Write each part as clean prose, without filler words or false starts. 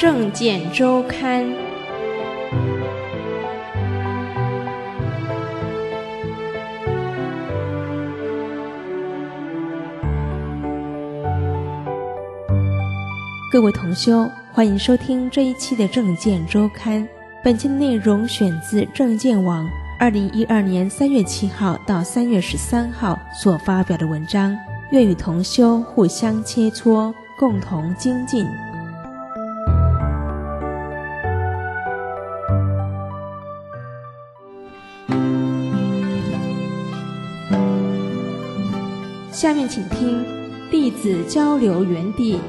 证件周刊》。各位同修，欢迎收听这一期的证件周刊。本期的内容选自证件网2012年3月7号到3月13号所发表的文章，愿与同修互相切磋，共同精进。下面请听弟子交流园地。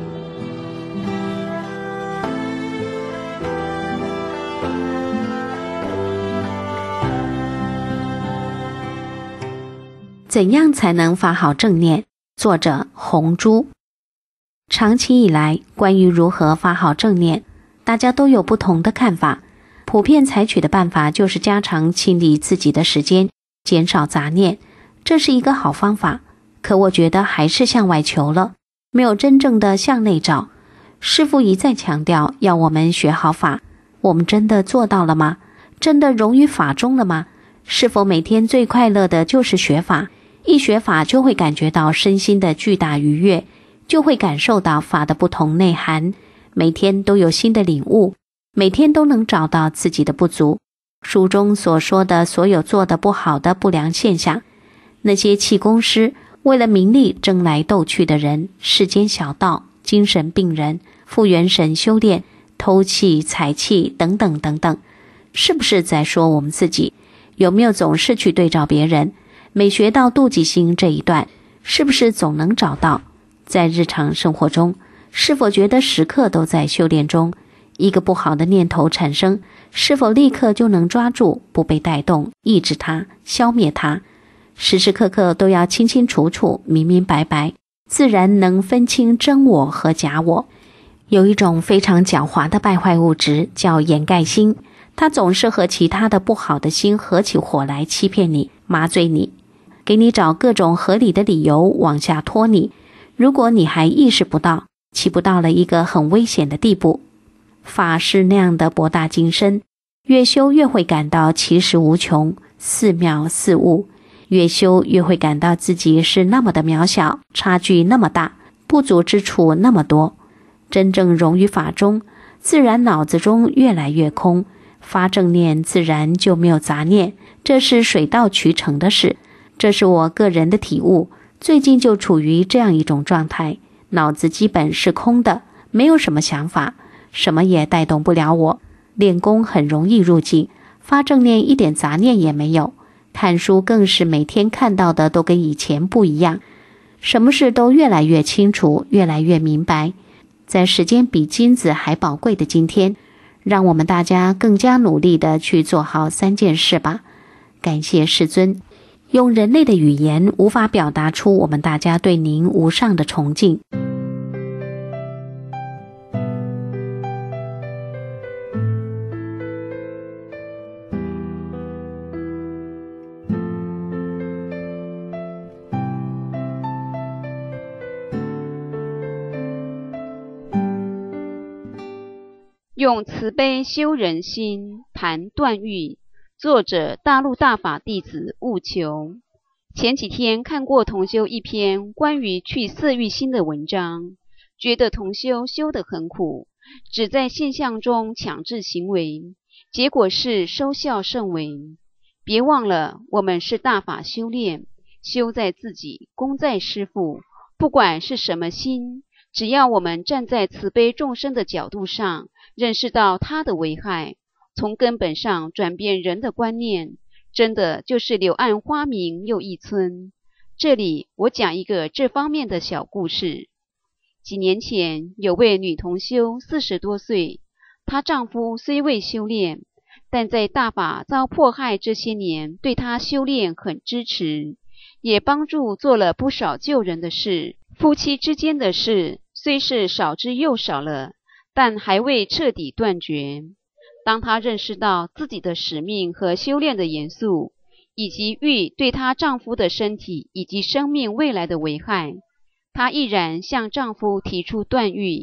怎样才能发好正念？作者红珠。长期以来，关于如何发好正念，大家都有不同的看法。普遍采取的办法就是加长清理自己的时间，减少杂念，这是一个好方法。可我觉得还是向外求了，没有真正的向内找。师父一再强调要我们学好法，我们真的做到了吗？真的融于法中了吗？是否每天最快乐的就是学法？一学法就会感觉到身心的巨大愉悦，就会感受到法的不同内涵，每天都有新的领悟，每天都能找到自己的不足。书中所说的所有做得不好的不良现象，那些气功师为了名利争来斗去的人，世间小道、精神病人、复元神修炼、偷气、采气等等等等，是不是在说我们自己？有没有总是去对照别人？每学到妒忌心这一段，是不是总能找到？在日常生活中，是否觉得时刻都在修炼中？一个不好的念头产生，是否立刻就能抓住，不被带动，抑制它，消灭它？时时刻刻都要清清楚楚、明明白白，自然能分清真我和假我。有一种非常狡猾的败坏物质叫掩盖心，它总是和其他的不好的心合起伙来欺骗你、麻醉你，给你找各种合理的理由往下拖你。如果你还意识不到，起不到了一个很危险的地步。法是那样的博大精深，越修越会感到其实无穷，似妙似悟，越修越会感到自己是那么的渺小，差距那么大，不足之处那么多。真正融于法中，自然脑子中越来越空，发正念自然就没有杂念，这是水到渠成的事。这是我个人的体悟，最近就处于这样一种状态，脑子基本是空的，没有什么想法，什么也带动不了我。练功很容易入境，发正念一点杂念也没有，看书更是每天看到的都跟以前不一样，什么事都越来越清楚，越来越明白。在时间比金子还宝贵的今天，让我们大家更加努力地去做好3件事吧。感谢世尊，用人类的语言无法表达出我们大家对您无上的崇敬。 用慈悲修人心，谈断欲。作者大陆大法弟子悟求。前几天看过同修一篇关于去色欲心的文章，觉得同修修得很苦，只在现象中强制行为，结果是收效甚微。别忘了，我们是大法修炼，修在自己，功在师父。不管是什么心，只要我们站在慈悲众生的角度上，认识到它的危害，从根本上转变人的观念，真的就是柳暗花明又一村。这里我讲一个这方面的小故事。几年前，有位女同修40多岁，她丈夫虽未修炼，但在大法遭迫害这些年，对她修炼很支持，也帮助做了不少救人的事。夫妻之间的事虽是少之又少了，但还未彻底断绝。当她认识到自己的使命和修炼的严肃，以及欲对她丈夫的身体以及生命未来的危害，她毅然向丈夫提出断欲。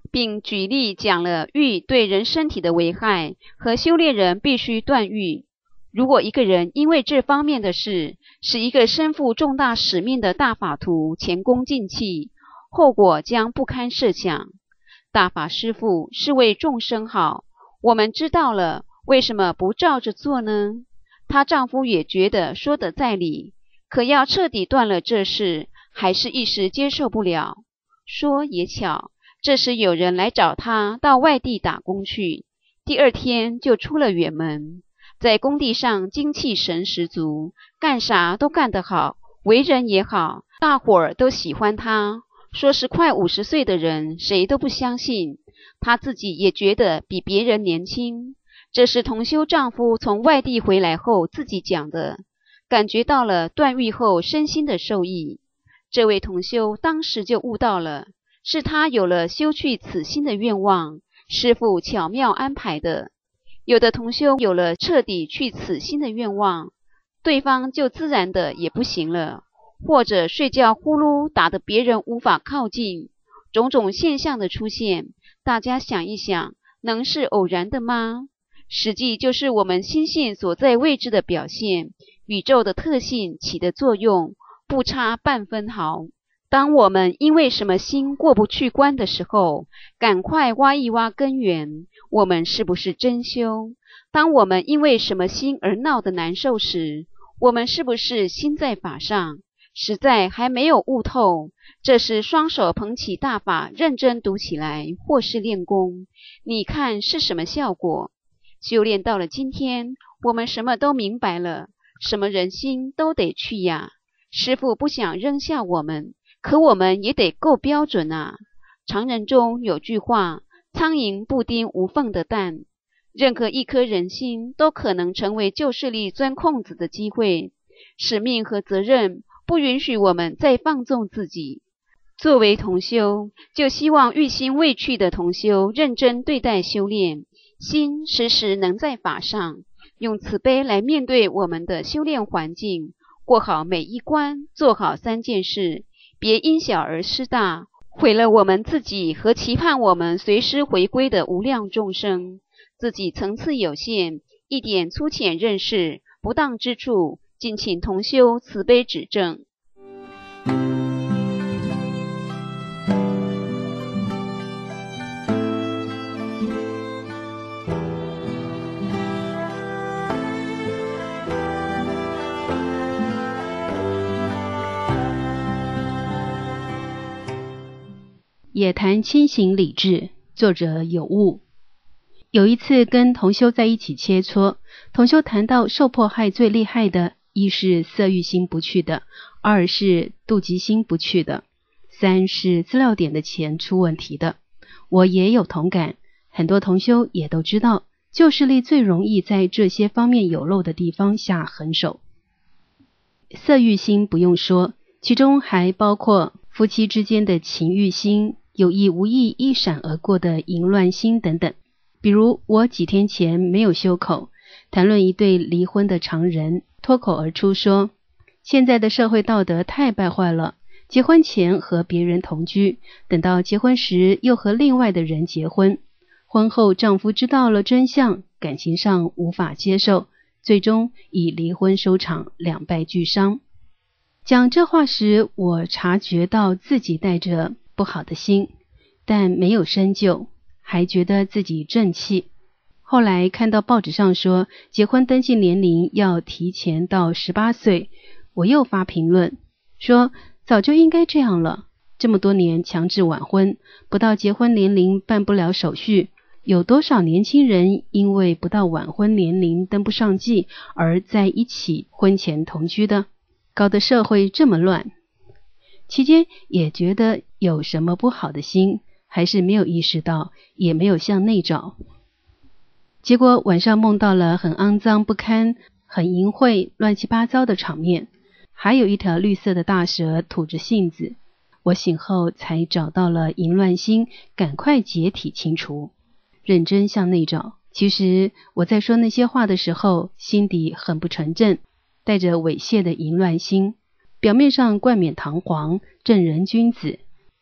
并举例讲了欲对人身体的危害和修炼人必须断欲。如果一个人因为这方面的事使一个身负重大使命的大法徒前功尽弃，后果将不堪设想。大法师父是为众生好，我们知道了，为什么不照着做呢？她丈夫也觉得说得在理，可要彻底断了这事，还是一时接受不了。说也巧，这时有人来找她到外地打工去，第二天就出了远门。在工地上精气神十足，干啥都干得好，为人也好，大伙儿都喜欢她。说是快50岁的人，谁都不相信。她自己也觉得比别人年轻。这是同修丈夫从外地回来后自己讲的，感觉到了断欲后身心的受益。这位同修当时就悟到了，是他有了修去此心的愿望，师父巧妙安排的。有的同修有了彻底去此心的愿望，对方就自然的也不行了，或者睡觉呼噜打得别人无法靠近，种种现象的出现，大家想一想，能是偶然的吗？实际就是我们心性所在位置的表现，宇宙的特性起的作用，不差半分毫。当我们因为什么心过不去关的时候，赶快挖一挖根源，我们是不是真修？当我们因为什么心而闹得难受时，我们是不是心在法上？实在还没有悟透，这时双手捧起大法，认真读起来，或是练功，你看是什么效果？修炼到了今天，我们什么都明白了，什么人心都得去呀。师父不想扔下我们，可我们也得够标准啊。常人中有句话，苍蝇不叮无缝的蛋，任何一颗人心都可能成为旧势力钻空子的机会。使命和责任不允许我们再放纵自己。作为同修，就希望欲心未去的同修认真对待修炼，心时时能在法上，用慈悲来面对我们的修炼环境，过好每一关，做好3件事，别因小而失大，毁了我们自己和期盼我们随时回归的无量众生。自己层次有限，一点粗浅认识不当之处，敬请同修慈悲指正。 也谈清醒理智，作者有悟。有一次跟同修在一起切磋，同修谈到受迫害最厉害的，一是色欲心不去的，二是妒忌心不去的，三是资料点的钱出问题的。我也有同感，很多同修也都知道，旧势力最容易在这些方面有漏的地方下狠手。色欲心不用说，其中还包括夫妻之间的情欲心，有意无意一闪而过的淫乱心等等。比如我几天前没有修口，谈论一对离婚的常人，脱口而出说，现在的社会道德太败坏了，结婚前和别人同居，等到结婚时又和另外的人结婚，婚后丈夫知道了真相，感情上无法接受，最终以离婚收场，两败俱伤。讲这话时，我察觉到自己带着不好的心，但没有深究，还觉得自己正气。后来看到报纸上说结婚登记年龄要提前到18岁，我又发评论说早就应该这样了，这么多年强制晚婚，不到结婚年龄办不了手续，有多少年轻人因为不到晚婚年龄登不上记而在一起婚前同居的，搞得社会这么乱。期间也觉得有什么不好的心，还是没有意识到，也没有向内找。结果晚上梦到了很肮脏不堪、很淫秽、乱七八糟的场面，还有一条绿色的大蛇吐着信子。我醒后才找到了淫乱心，赶快解体清除，认真向内找。其实我在说那些话的时候，心底很不纯正，带着猥亵的淫乱心，表面上冠冕堂皇，正人君子，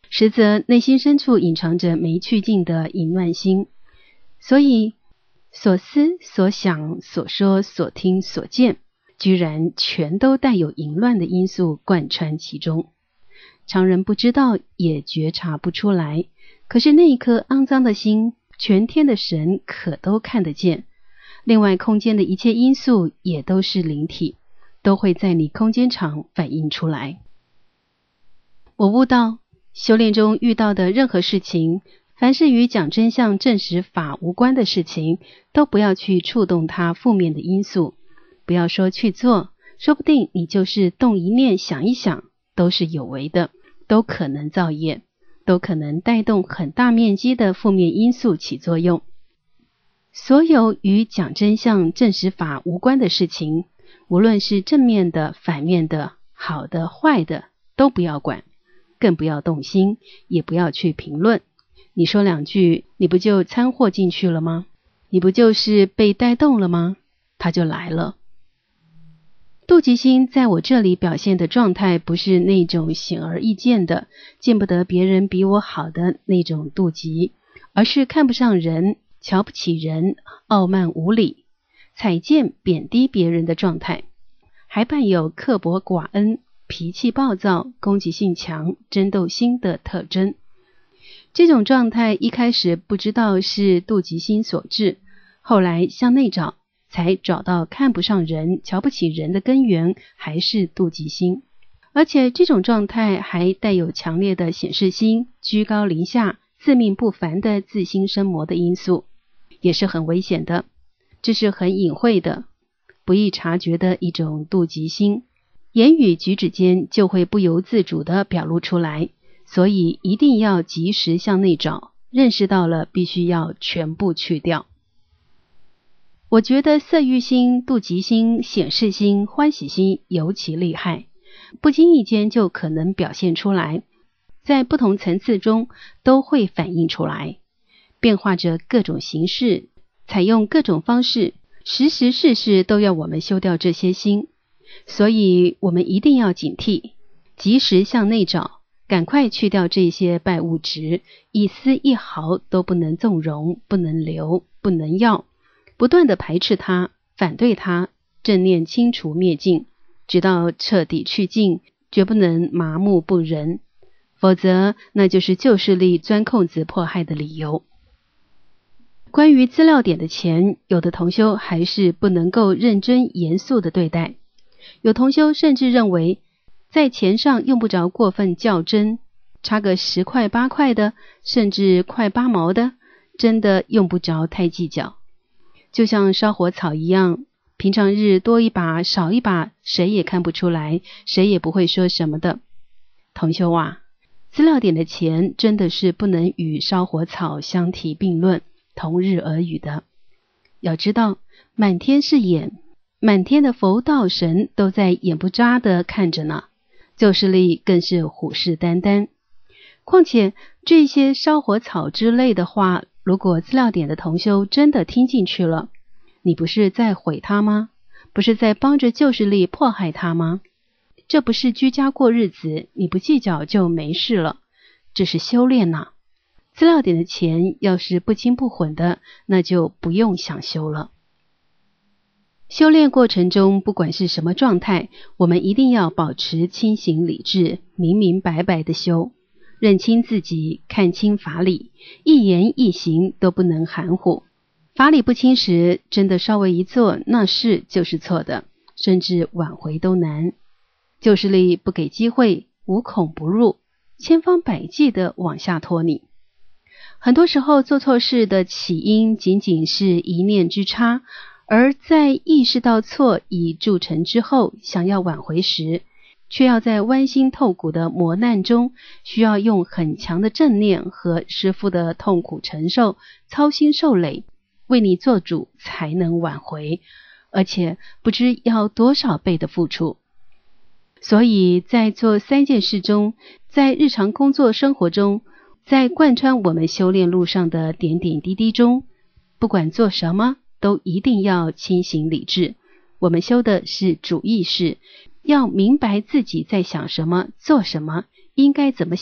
实则内心深处隐藏着没去尽的淫乱心，所以所思所想所说所听所见，居然全都带有淫乱的因素贯穿其中。常人不知道，也觉察不出来，可是那一颗肮脏的心，全天的神可都看得见。另外空间的一切因素也都是灵体，都会在你空间场反映出来。我悟到，修炼中遇到的任何事情，凡是与讲真相证实法无关的事情，都不要去触动它负面的因素，不要说去做，说不定你就是动一念想一想，都是有为的，都可能造业，都可能带动很大面积的负面因素起作用。所有与讲真相证实法无关的事情，无论是正面的反面的好的坏的，都不要管，更不要动心，也不要去评论。你说两句，你不就掺和进去了吗？你不就是被带动了吗？它就来了。妒忌心在我这里表现的状态，不是那种显而易见的见不得别人比我好的那种妒忌，而是看不上人，瞧不起人，傲慢无礼，踩贱贬低别人的状态，还伴有刻薄寡恩、脾气暴躁、攻击性强、争斗心的特征。这种状态一开始不知道是妒忌心所致，后来向内找，才找到看不上人、瞧不起人的根源还是妒忌心。而且这种状态还带有强烈的显示心、居高临下、自命不凡的自心生魔的因素，也是很危险的。这是很隐晦的、不易察觉的一种妒忌心，言语举止间就会不由自主地表露出来，所以一定要及时向内找，认识到了必须要全部去掉。我觉得色欲心、妒忌心、显示心、欢喜心尤其厉害，不经意间就可能表现出来，在不同层次中都会反映出来，变化着各种形式，采用各种方式，时时事事都要我们修掉这些心。所以我们一定要警惕，及时向内找，赶快去掉这些败物质，一丝一毫都不能纵容，不能留，不能要，不断的排斥它，反对它，正念清除灭尽，直到彻底去尽，绝不能麻木不仁，否则那就是旧势力钻空子迫害的理由。关于资料点的钱，有的同修还是不能够认真严肃的对待，有同修甚至认为在钱上用不着过分较真，差个10块8块的，甚至块8毛的，真的用不着太计较。就像烧火草一样，平常日多一把少一把，谁也看不出来，谁也不会说什么的。同修啊，资料点的钱真的是不能与烧火草相提并论，同日而语的。要知道，满天是眼，满天的佛道神都在眼不眨的看着呢，旧势力更是虎视眈眈。况且这些烧火草之类的话，如果资料点的同修真的听进去了，你不是在毁他吗？不是在帮着旧势力迫害他吗？这不是居家过日子，你不计较就没事了，这是修炼呐。资料点的钱要是不清不混的，那就不用想修了。修炼过程中，不管是什么状态，我们一定要保持清醒理智，明明白白的修，认清自己，看清法理，一言一行都不能含糊。法理不清时，真的稍微一做，那事就是错的，甚至挽回都难。旧势力不给机会，无孔不入，千方百计的往下拖你。很多时候做错事的起因仅仅是一念之差，而在意识到错已铸成之后，想要挽回时，却要在剜心透骨的磨难中，需要用很强的正念和师父的痛苦承受，操心受累，为你做主才能挽回，而且不知要多少倍的付出。所以在做3件事中，在日常工作生活中，在贯穿我们修炼路上的点点滴滴中，不管做什么都一定要清醒理智。我们修的是主意识，要明白自己在想什么，做什么，应该怎么想，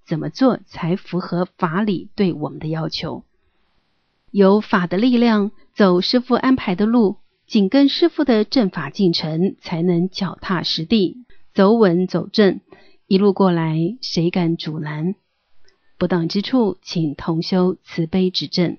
怎么做才符合法理对我们的要求。有法的力量，走师父安排的路，紧跟师父的正法进程，才能脚踏实地，走稳走正。一路过来，谁敢阻拦？不当之处，请同修慈悲指正。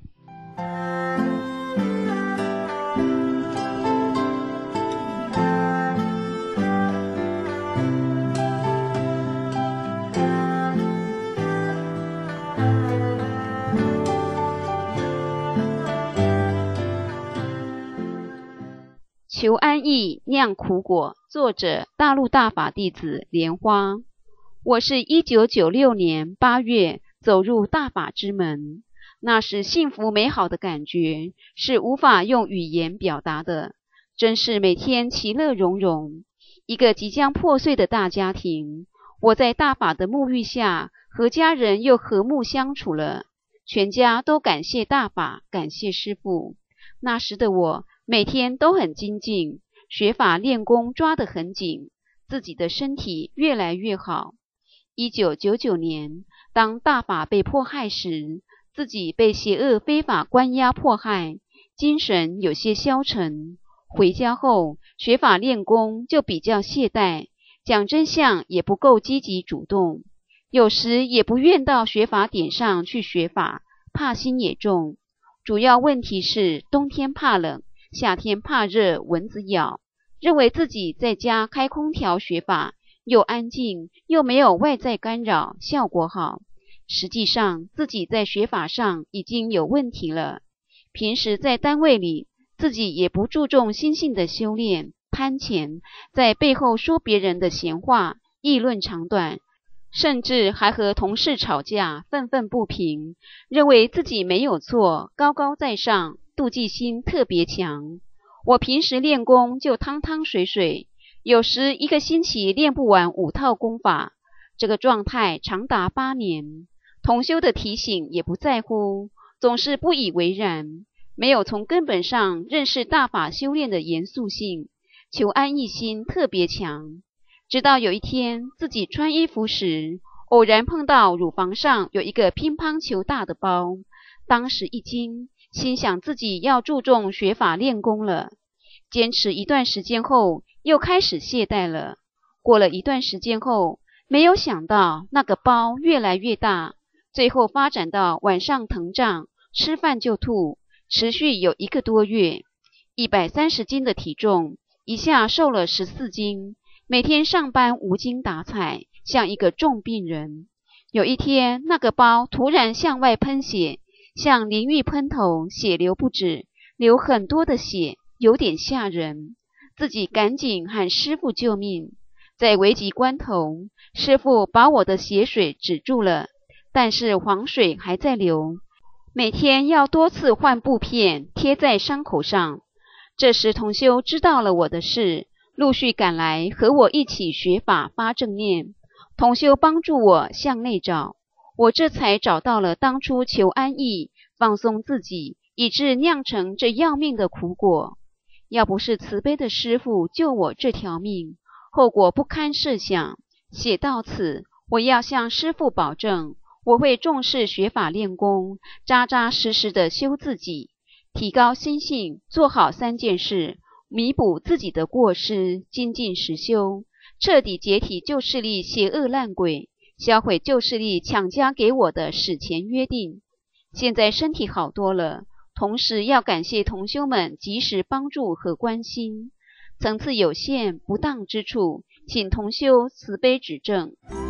求安逸酿苦果，作者大陆大法弟子莲花。我是1996年8月走入大法之门，那时幸福美好的感觉是无法用语言表达的，真是每天其乐融融。一个即将破碎的大家庭，我在大法的沐浴下和家人又和睦相处了，全家都感谢大法，感谢师父。那时的我每天都很精进，学法练功抓得很紧，自己的身体越来越好。1999年，当大法被迫害时，自己被邪恶非法关押迫害，精神有些消沉。回家后，学法练功就比较懈怠，讲真相也不够积极主动，有时也不愿到学法点上去学法，怕心也重。主要问题是冬天怕冷，夏天怕热，蚊子咬，认为自己在家开空调学法，又安静又没有外在干扰，效果好。实际上自己在学法上已经有问题了。平时在单位里，自己也不注重心性的修炼，攀钱，在背后说别人的闲话，议论长短，甚至还和同事吵架，愤愤不平，认为自己没有错，高高在上，妒忌心特别强。我平时练功就汤汤水水，有时一个星期练不完5套功法，这个状态长达8年。同修的提醒也不在乎，总是不以为然，没有从根本上认识大法修炼的严肃性，求安逸心特别强。直到有一天自己穿衣服时，偶然碰到乳房上有一个乒乓球大的包，当时一惊，心想自己要注重学法练功了。坚持一段时间后，又开始懈怠了。过了一段时间后，没有想到那个包越来越大，最后发展到晚上疼胀，吃饭就吐，持续有1个多月。130斤的体重，一下瘦了14斤，每天上班无精打采，像一个重病人。有一天，那个包突然向外喷血，像淋浴喷头，血流不止，流很多的血，有点吓人。自己赶紧喊师父救命。在危急关头，师父把我的血水止住了，但是黄水还在流，每天要多次换布片贴在伤口上。这时同修知道了我的事，陆续赶来和我一起学法发正念。同修帮助我向内找，我这才找到了当初求安逸放松自己，以致酿成这要命的苦果。要不是慈悲的师父救我这条命，后果不堪设想。写到此，我要向师父保证，我会重视学法练功，扎扎实实的修自己，提高心性，做好3件事，弥补自己的过失，精进实修，彻底解体旧势力邪恶烂鬼，销毁旧势力强加给我的史前约定。现在身体好多了，同时要感谢同修们及时帮助和关心，层次有限不当之处，请同修慈悲指正。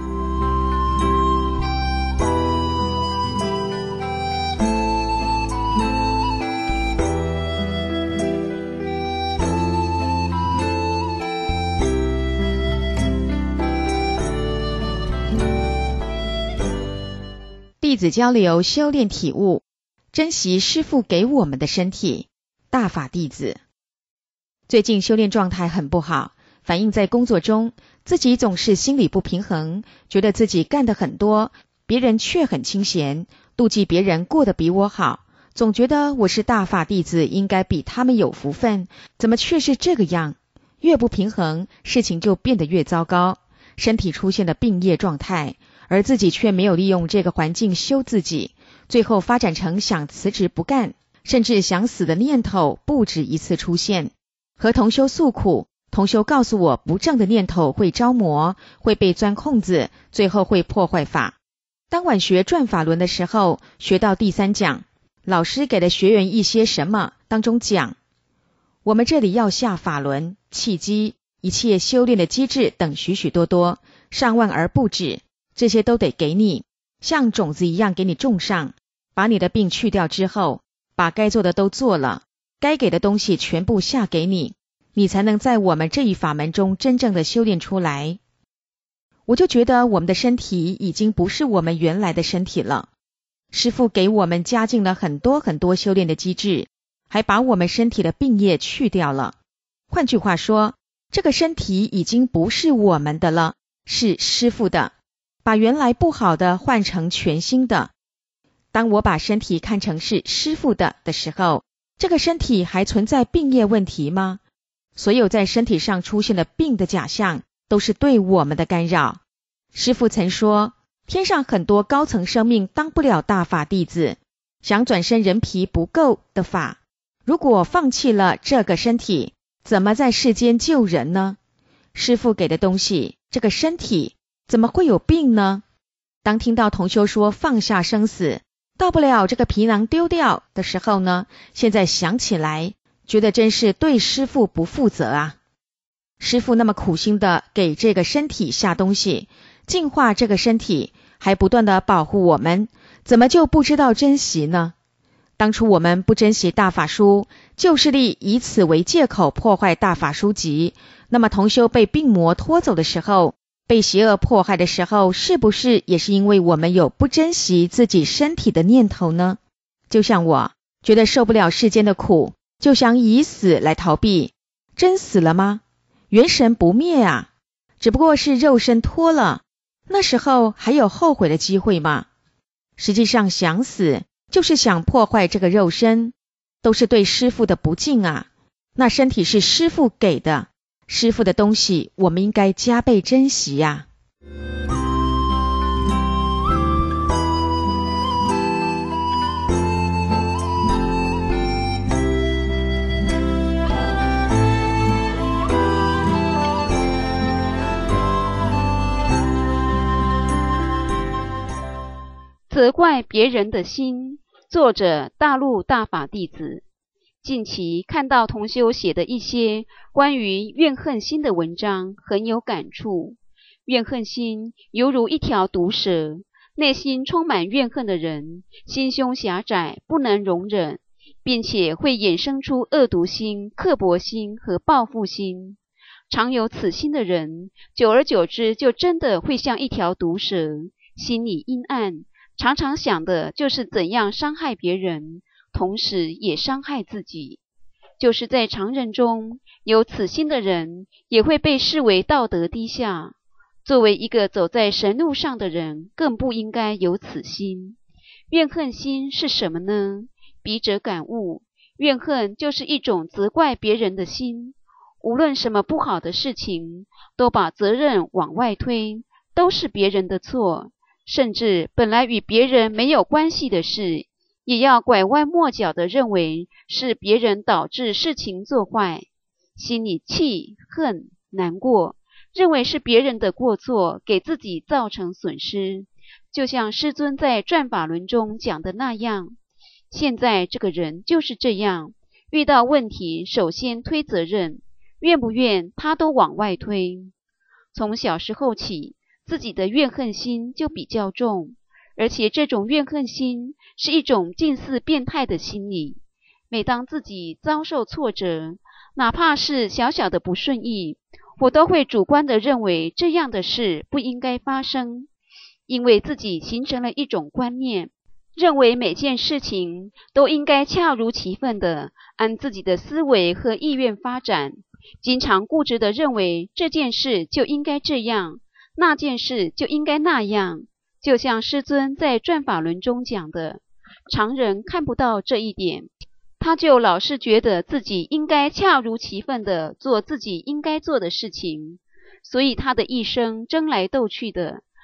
弟子交流修炼体悟，珍惜师父给我们的身体。大法弟子最近修炼状态很不好，反映在工作中，自己总是心理不平衡，觉得自己干得很多，别人却很清闲，妒忌别人过得比我好，总觉得我是大法弟子，应该比他们有福分，怎么却是这个样？越不平衡，事情就变得越糟糕，身体出现了病业状态， 而自己却没有利用这个环境修自己，最后发展成想辞职不干，甚至想死的念头不止一次出现。和同修诉苦，同修告诉我，不正的念头会招魔，会被钻空子，最后会破坏法。当晚学转法轮的时候，学到第3讲，老师给了学员一些什么，当中讲，我们这里要下法轮、契机、一切修炼的机制等许许多多，上万而不止，这些都得给你，像种子一样给你种上，把你的病去掉之后，把该做的都做了，该给的东西全部下给你，你才能在我们这一法门中真正的修炼出来。我就觉得我们的身体已经不是我们原来的身体了，师父给我们加进了很多很多修炼的机制，还把我们身体的病业去掉了。换句话说，这个身体已经不是我们的了，是师父的，把原来不好的换成全新的。当我把身体看成是师父的时候，这个身体还存在病业问题吗？所有在身体上出现的病的假象，都是对我们的干扰。师父曾说，天上很多高层生命当不了大法弟子，想转身人皮不够的法，如果放弃了这个身体，怎么在世间救人呢？师父给的东西，这个身体怎么会有病呢？当听到同修说放下生死，到不了这个皮囊丢掉的时候呢，现在想起来，觉得真是对师父不负责啊。师父那么苦心的给这个身体下东西，净化这个身体，还不断的保护我们，怎么就不知道珍惜呢？当初我们不珍惜大法书，旧势力以此为借口破坏大法书籍，那么同修被病魔拖走的时候，被邪恶迫害的时候，是不是也是因为我们有不珍惜自己身体的念头呢？就像我觉得受不了世间的苦，就想以死来逃避，真死了吗？元神不灭啊，只不过是肉身脱了，那时候还有后悔的机会吗？实际上想死就是想破坏这个肉身，都是对师父的不敬啊。那身体是师父给的，师父的东西我们应该加倍珍惜呀。 责怪别人的心，作者大陆大法弟子。近期看到同修写的一些关于怨恨心的文章，很有感触。怨恨心犹如一条毒蛇，内心充满怨恨的人，心胸狭窄，不能容忍，并且会衍生出恶毒心、刻薄心和报复心。常有此心的人，久而久之就真的会像一条毒蛇，心里阴暗，常常想的就是怎样伤害别人，同时也伤害自己。就是在常人中，有此心的人也会被视为道德低下。作为一个走在神路上的人，更不应该有此心。怨恨心是什么呢？笔者感悟，怨恨就是一种责怪别人的心。无论什么不好的事情，都把责任往外推，都是别人的错。甚至本来与别人没有关系的事，也要拐弯抹角地认为是别人导致事情做坏，心里气、恨、难过，认为是别人的过错给自己造成损失。就像师尊在转法轮中讲的那样，现在这个人就是这样，遇到问题首先推责任，怨不怨他都往外推。从小时候起，自己的怨恨心就比较重，而且这种怨恨心是一种近似变态的心理。每当自己遭受挫折，哪怕是小小的不顺意，我都会主观地认为这样的事不应该发生，因为自己形成了一种观念，认为每件事情都应该恰如其分地按自己的思维和意愿发展，经常固执地认为这件事就应该这样，那件事就应该那样。就像师尊在转法轮中讲的，常人看不到这一点，他就老是觉得自己应该恰如其分地做自己应该做的事情，所以他的一生争来斗去的，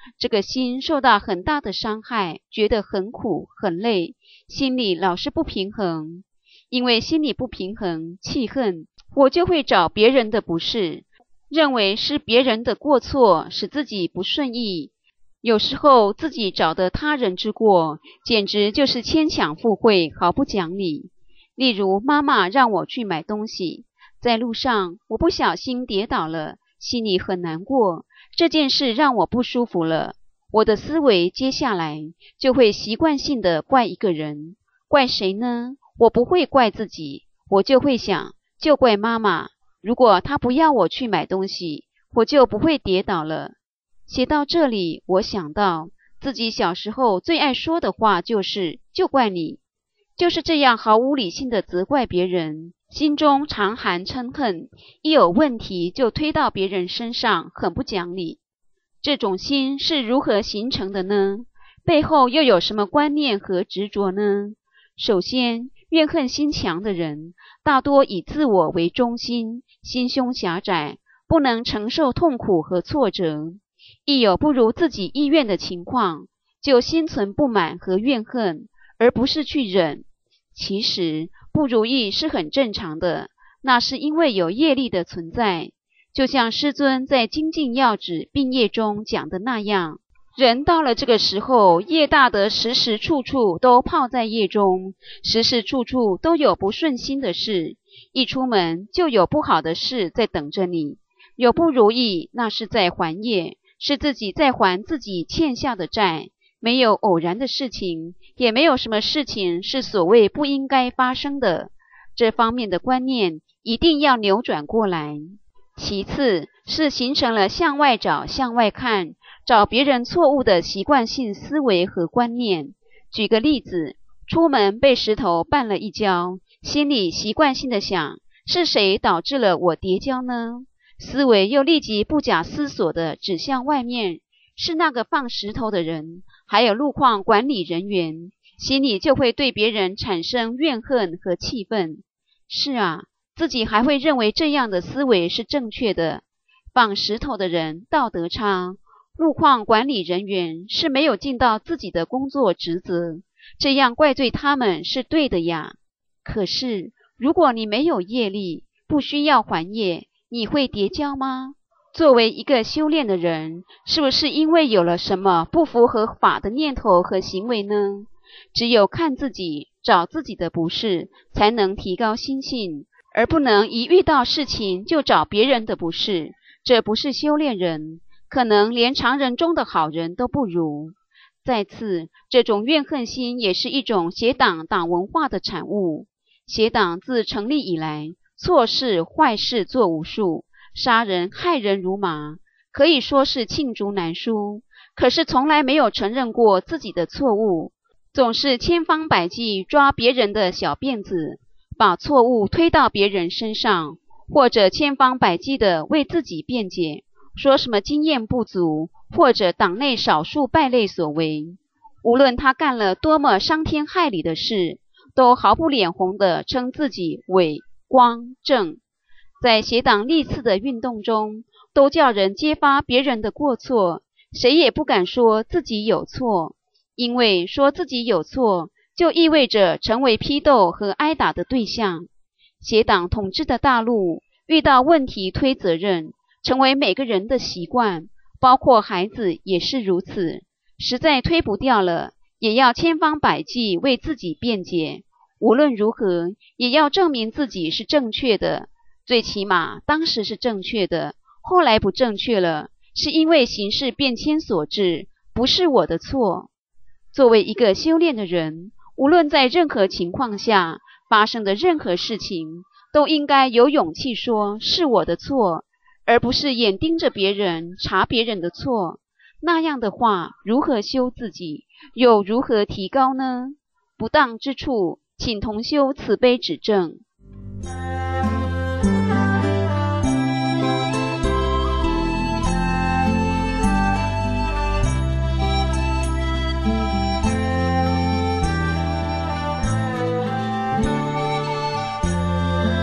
这个心受到很大的伤害，觉得很苦很累，心里老是不平衡。因为心里不平衡，气恨，我就会找别人的不是，认为是别人的过错使自己不顺意。有时候自己找的他人之过，简直就是牵强附会，毫不讲理。例如妈妈让我去买东西，在路上我不小心跌倒了，心里很难过，这件事让我不舒服了。我的思维接下来就会习惯性的怪一个人。怪谁呢？我不会怪自己，我就会想，就怪妈妈，如果她不要我去买东西，我就不会跌倒了。写到这里，我想到自己小时候最爱说的话就是就怪你，就是这样毫无理性的责怪别人，心中常含嗔恨，一有问题就推到别人身上，很不讲理。这种心是如何形成的呢？背后又有什么观念和执着呢？首先，怨恨心强的人大多以自我为中心，心胸狭窄，不能承受痛苦和挫折，一有不如自己意愿的情况，就心存不满和怨恨，而不是去忍。其实不如意是很正常的，那是因为有业力的存在。就像师尊在精进要旨病业中讲的那样，人到了这个时候，业大得时时处处都泡在业中，时时处处都有不顺心的事，一出门就有不好的事在等着你，有不如意，那是在还业，是自己在还自己欠下的债。没有偶然的事情，也没有什么事情是所谓不应该发生的，这方面的观念一定要扭转过来。其次是形成了向外找向外看，找别人错误的习惯性思维和观念。举个例子，出门被石头绊了一跤，心里习惯性的想，是谁导致了我跌跤呢？思维又立即不假思索地指向外面，是那个放石头的人，还有路况管理人员，心里就会对别人产生怨恨和气愤。是啊，自己还会认为这样的思维是正确的。放石头的人道德差，路况管理人员是没有尽到自己的工作职责，这样怪罪他们是对的呀。可是如果你没有业力，不需要还业，你会跌跤吗？作为一个修炼的人，是不是因为有了什么不符合法的念头和行为呢？只有看自己，找自己的不是，才能提高心性，而不能一遇到事情就找别人的不是。这不是修炼人，可能连常人中的好人都不如。再次，这种怨恨心也是一种邪党党文化的产物。邪党自成立以来，错事坏事做无数，杀人害人如麻，可以说是罄竹难书，可是从来没有承认过自己的错误，总是千方百计抓别人的小辫子，把错误推到别人身上，或者千方百计地为自己辩解，说什么经验不足，或者党内少数败类所为。无论他干了多么伤天害理的事，都毫不脸红地称自己伪光正。在邪党历次的运动中，都叫人揭发别人的过错，谁也不敢说自己有错，因为说自己有错，就意味着成为批斗和挨打的对象。邪党统治的大陆，遇到问题推责任，成为每个人的习惯，包括孩子也是如此。实在推不掉了，也要千方百计为自己辩解，无论如何也要证明自己是正确的，最起码当时是正确的，后来不正确了，是因为形势变迁所致，不是我的错。作为一个修炼的人，无论在任何情况下发生的任何事情，都应该有勇气说是我的错，而不是眼盯着别人查别人的错。那样的话，如何修自己，又如何提高呢？不当之处，请同修慈悲指正。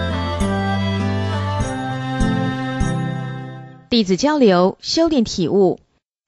弟子交流，修炼体悟。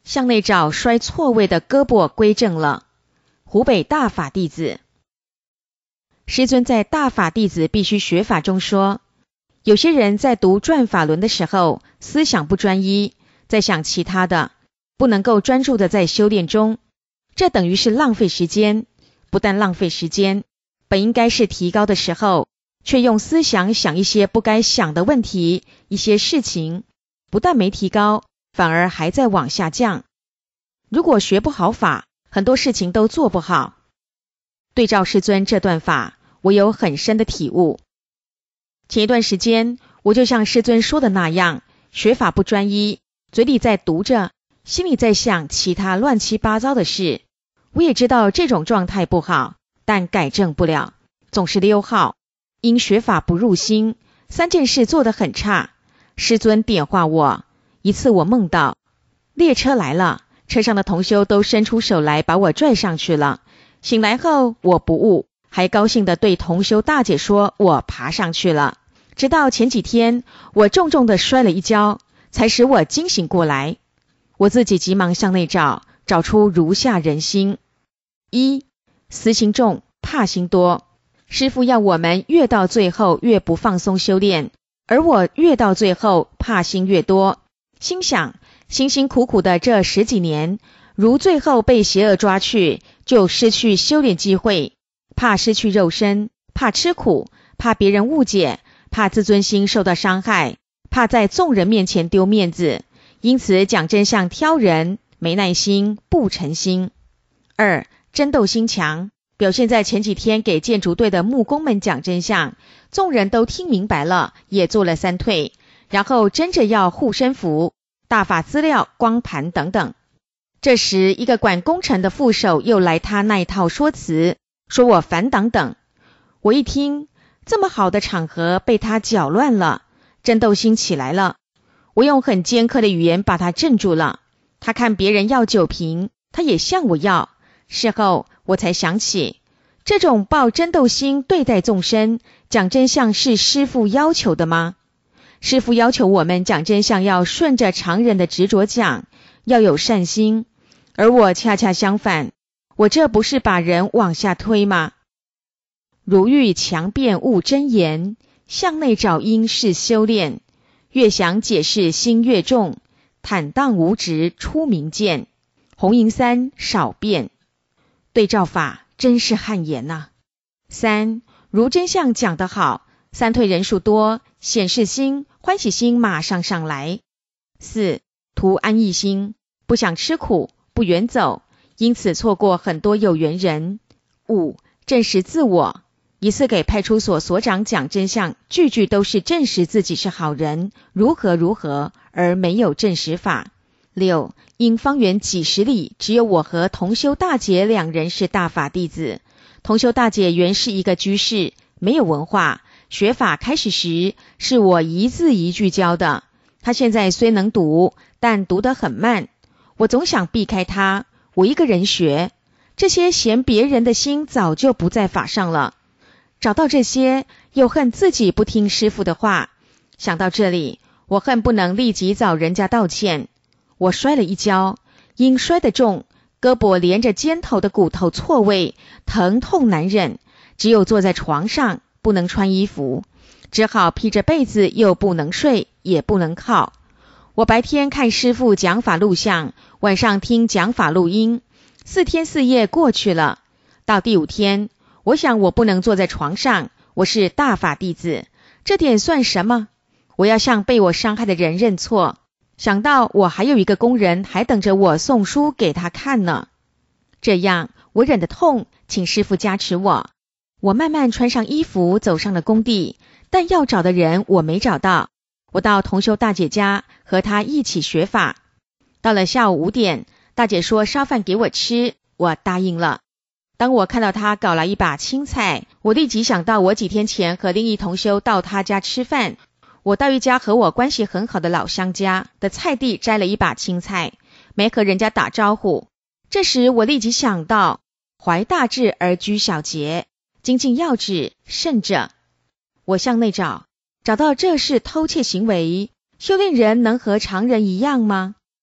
向内找摔错位的胳膊归正了。湖北大法弟子。师尊在大法弟子必须学法中说，有些人在读转法轮的时候思想不专一，在想其他的，不能够专注的在修炼中，这等于是浪费时间。不但浪费时间，本应该是提高的时候，却用思想想一些不该想的问题，一些事情，不但没提高，反而还在往下降。如果学不好法，很多事情都做不好。对照师尊这段法，我有很深的体悟。前一段时间，我就像师尊说的那样，学法不专一，嘴里在读着，心里在想其他乱七八糟的事。我也知道这种状态不好，但改正不了，总是溜号。因学法不入心，3件事做得很差。师尊点化我，一次我梦到列车来了，车上的同修都伸出手来把我拽上去了。醒来后我不悟，还高兴地对同修大姐说我爬上去了。直到前几天我重重地摔了一跤，才使我惊醒过来。我自己急忙向内找出如下人心。1. 私心重，怕心多。师父要我们越到最后越不放松修炼，而我越到最后怕心越多。心想辛辛苦苦的这10几年，如最后被邪恶抓去，就失去修炼机会，怕失去肉身，怕吃苦，怕别人误解，怕自尊心受到伤害，怕在众人面前丢面子，因此讲真相挑人，没耐心，不诚心。2. 争斗心强，表现在前几天给建筑队的木工们讲真相，众人都听明白了，也做了3退，然后争着要护身符、大法资料、光盘等等。这时一个管工程的副手又来他那一套说辞，说我反党等。我一听，这么好的场合被他搅乱了，争斗心起来了。我用很尖刻的语言把他镇住了。他看别人要9瓶，他也向我要。事后我才想起，这种抱争斗心对待众生，讲真相是师父要求的吗？师父要求我们讲真相要顺着常人的执着讲，要有善心，而我恰恰相反，我这不是把人往下推吗？如欲强辩勿真言，向内找因是修炼，越想解释心越重，坦荡无执出明见，红银3少辩。对照法真是汗颜呐。3. 如真相讲得好，3退人数多，显示心、欢喜心马上上来。4. 图安逸心，不想吃苦，不远走，因此错过很多有缘人。5. 证实自我，一次给派出所所长讲真相，句句都是证实自己是好人，如何如何，而没有证实法。6. 因方圆几十里，只有我和同修大姐2人是大法弟子。同修大姐原是一个居士，没有文化，学法开始时是我一字一句教的。她现在虽能读，但读得很慢。我总想避开她，我一个人学。这些嫌别人的心早就不在法上了。找到这些，又恨自己不听师父的话。想到这里，我恨不能立即找人家道歉。我摔了一跤，因摔得重，胳膊连着肩头的骨头错位，疼痛难忍，只有坐在床上，不能穿衣服，只好披着被子，又不能睡，也不能靠。我白天看师父讲法录像，晚上听讲法录音，4天4夜过去了。到第5天，我想我不能坐在床上，我是大法弟子，这点算什么？我要向被我伤害的人认错。想到我还有一个工人还等着我送书给他看呢，这样我忍得痛，请师父加持我。我慢慢穿上衣服走上了工地，但要找的人我没找到。我到同修大姐家和她一起学法。到了下午5点，大姐说烧饭给我吃，我答应了。当我看到她搞来一把青菜，我立即想到我几天前和另一同修到她家吃饭，我到一家和我关系很好的老乡家的菜地摘了一把青菜，没和人家打招呼。这时我立即想到，怀大志而居小节，精进要旨，慎者。我向内找到这是偷窃行为，修炼人能和常人一样吗？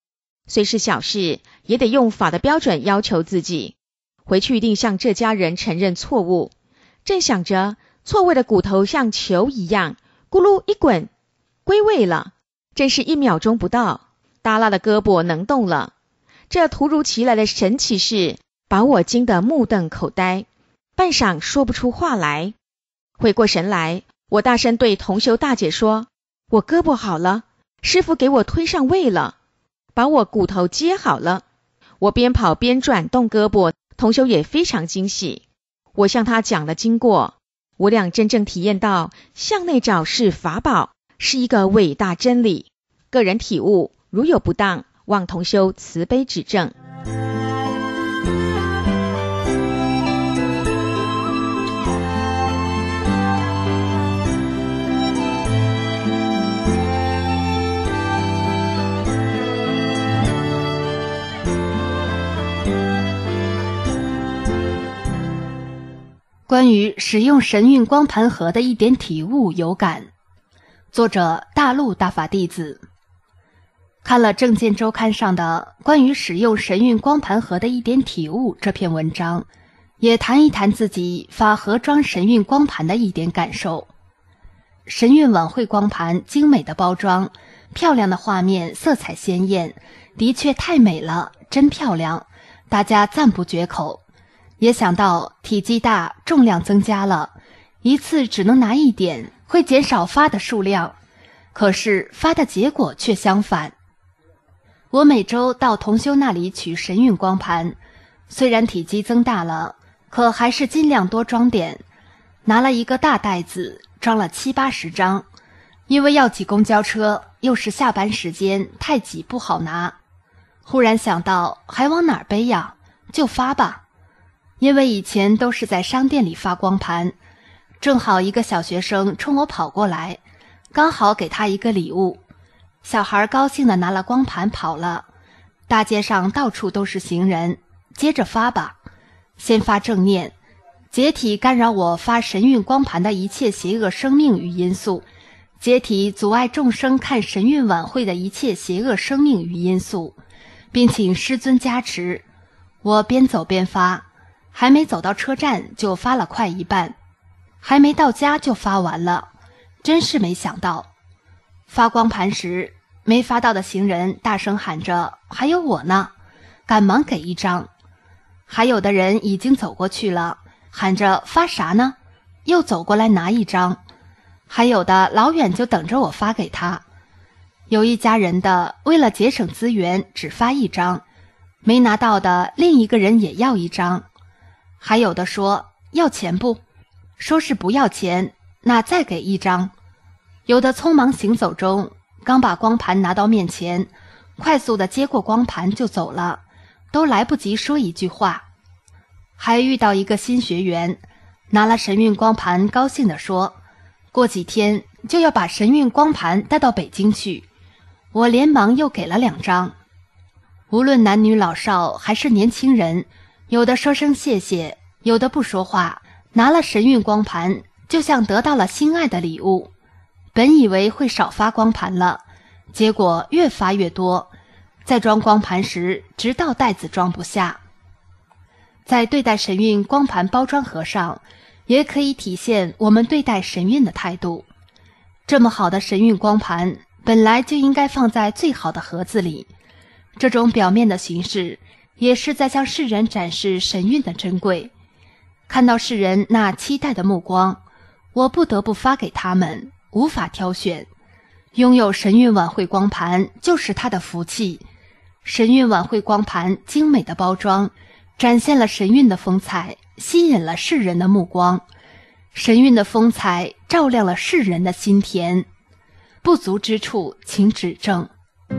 虽是小事，也得用法的标准要求自己。回去一定向这家人承认错误。正想着，错位的骨头像球一样，咕噜一滚，归位了。正是1秒钟不到，耷拉的胳膊能动了。这突如其来的神奇事，把我惊得目瞪口呆，半晌说不出话来。回过神来，我大声对同修大姐说：“我胳膊好了，师父给我推上位了，把我骨头接好了。”我边跑边转动胳膊，同修也非常惊喜。我向他讲了经过，我俩真正体验到向内找是法宝，是一个伟大真理。个人体悟，如有不当，望同修慈悲指正。 关于使用神韵光盘盒的一点体悟有感，作者大陆大法弟子。看了证件周刊上的关于使用神韵光盘盒的一点体悟这篇文章，也谈一谈自己发盒装神韵光盘的一点感受。神韵晚会光盘精美的包装，漂亮的画面，色彩鲜艳，的确太美了，真漂亮，大家赞不绝口。也想到体积大，重量增加了，一次只能拿一点，会减少发的数量，可是发的结果却相反。我每周到同修那里取神韵光盘，虽然体积增大了，可还是尽量多装点，拿了一个大袋子，装了70-80张，因为要挤公交车，又是下班时间，太挤不好拿。忽然想到，还往哪儿背呀？就发吧。因为以前都是在商店里发光盘，正好一个小学生冲我跑过来，刚好给他一个礼物。小孩高兴地拿了光盘跑了，大街上到处都是行人，接着发吧。先发正念，解体干扰我发神韵光盘的一切邪恶生命与因素，解体阻碍众生看神韵晚会的一切邪恶生命与因素，并请师尊加持。我边走边发，还没走到车站就发了快一半，还没到家就发完了，真是没想到。发光盘时，没发到的行人大声喊着：“还有我呢！”赶忙给一张。还有的人已经走过去了，喊着：“发啥呢？”又走过来拿一张。还有的老远就等着我发给他。有一家人的为了节省资源只发一张，没拿到的另一个人也要一张。还有的说要钱不？说是不要钱，那再给一张。有的匆忙行走中，刚把光盘拿到面前，快速地接过光盘就走了，都来不及说一句话。还遇到一个新学员，拿了神韵光盘，高兴地说，过几天就要把神韵光盘带到北京去。我连忙又给了2张。无论男女老少还是年轻人，有的说声谢谢，有的不说话，拿了神韵光盘就像得到了心爱的礼物。本以为会少发光盘了，结果越发越多，在装光盘时直到袋子装不下。在对待神韵光盘包装盒上，也可以体现我们对待神韵的态度。这么好的神韵光盘本来就应该放在最好的盒子里，这种表面的形式也是在向世人展示神韵的珍贵。看到世人那期待的目光，我不得不发给他们，无法挑选。拥有神韵晚会光盘就是他的福气。神韵晚会光盘精美的包装，展现了神韵的风采，吸引了世人的目光。神韵的风采照亮了世人的心田。不足之处请指正。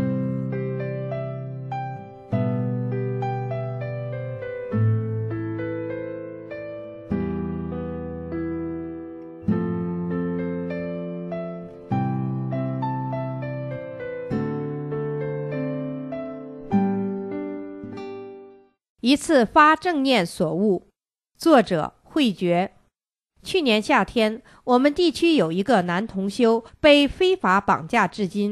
一次发正念所悟，作者慧觉。去年夏天，我们地区有一个男同修被非法绑架至今，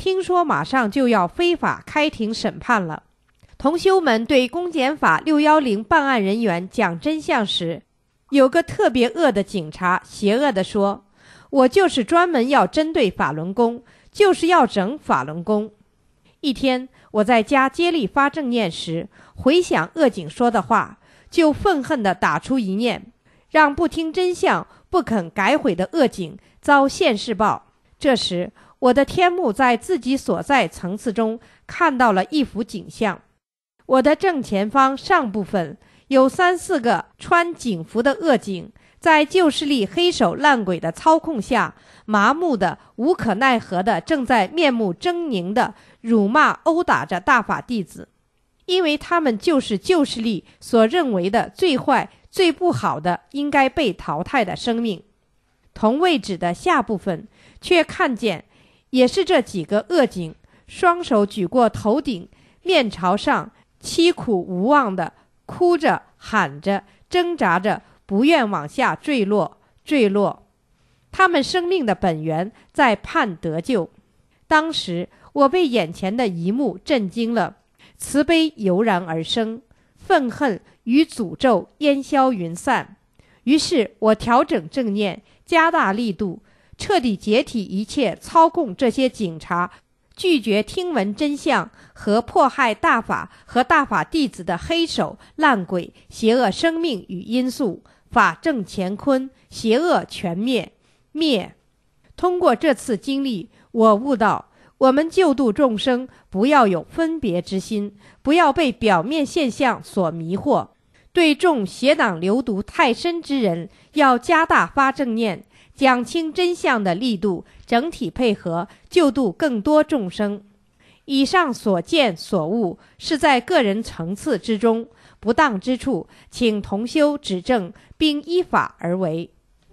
听说马上就要非法开庭审判了。同修们对公检法610办案人员讲真相时，有个特别恶的警察邪恶地说，我就是专门要针对法轮功，就是要整法轮功。一天我在家接力发正念时，回想恶警说的话，就愤恨地打出一念，让不听真相不肯改悔的恶警遭现世报。这时我的天目在自己所在层次中看到了一幅景象，我的正前方上部分有3、4个穿警服的恶警，在旧势力黑手烂鬼的操控下，麻木的无可奈何的正在面目狰狞的辱骂殴打着大法弟子，因为他们就是旧势力所认为的最坏最不好的应该被淘汰的生命。同位置的下部分却看见也是这几个恶警，双手举过头顶，面朝上，凄苦无望的哭着喊着挣扎着，不愿往下坠落。他们生命的本源在盼得救。当时我被眼前的一幕震惊了，慈悲油然而生，愤恨与诅咒烟消云散。于是我调整正念，加大力度，彻底解体一切操控这些警察，拒绝听闻真相和迫害大法和大法弟子的黑手烂鬼邪恶生命与因素，法正乾坤，邪恶全灭。通过这次经历，我悟到，我们救度众生不要有分别之心，不要被表面现象所迷惑。对中邪党流毒太深之人，要加大发正念，讲清真相的力度，整体配合，救度更多众生。以上所见所悟是在个人层次之中，不当之处，请同修指正，并依法而为。